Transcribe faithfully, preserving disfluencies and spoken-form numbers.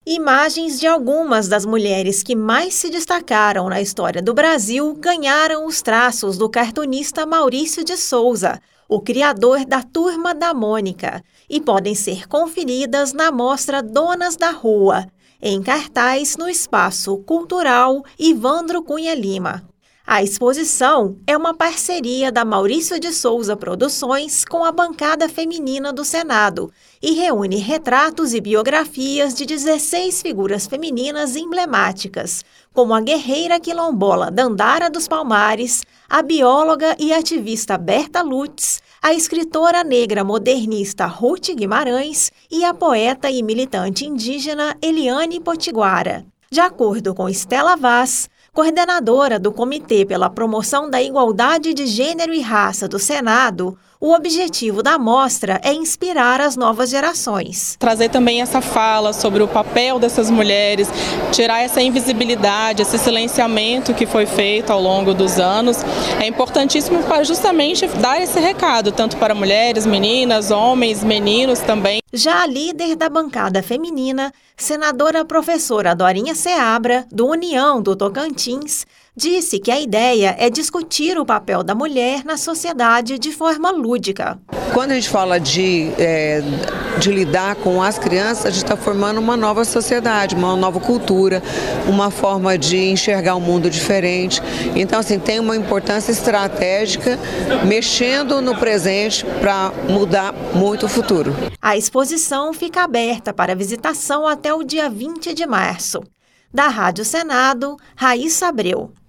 Imagens de algumas das mulheres que mais se destacaram na história do Brasil ganharam os traços do cartunista Maurício de Souza, o criador da Turma da Mônica, e podem ser conferidas na mostra Donas da Rua, em cartaz no Espaço Cultural Ivandro Cunha Lima. A exposição é uma parceria da Maurício de Souza Produções com a bancada feminina do Senado e reúne retratos e biografias de dezesseis figuras femininas emblemáticas, como a guerreira quilombola Dandara dos Palmares, a bióloga e ativista Berta Lutz, a escritora negra modernista Ruth Guimarães e a poeta e militante indígena Eliane Potiguara. De acordo com Estela Vaz, coordenadora do Comitê pela Promoção da Igualdade de Gênero e Raça do Senado, o objetivo da mostra é inspirar as novas gerações. Trazer também essa fala sobre o papel dessas mulheres, tirar essa invisibilidade, esse silenciamento que foi feito ao longo dos anos, é importantíssimo para justamente dar esse recado, tanto para mulheres, meninas, homens, meninos também. Já a líder da bancada feminina, senadora professora Dorinha Seabra, do União do Tocantins, disse que a ideia é discutir o papel da mulher na sociedade de forma lúdica. Quando a gente fala de, é, de lidar com as crianças, a gente está formando uma nova sociedade, uma nova cultura, uma forma de enxergar o mundo diferente. Então, assim, tem uma importância estratégica, mexendo no presente para mudar muito o futuro. A exposição fica aberta para visitação até o dia vinte de março. Da Rádio Senado, Raíssa Abreu.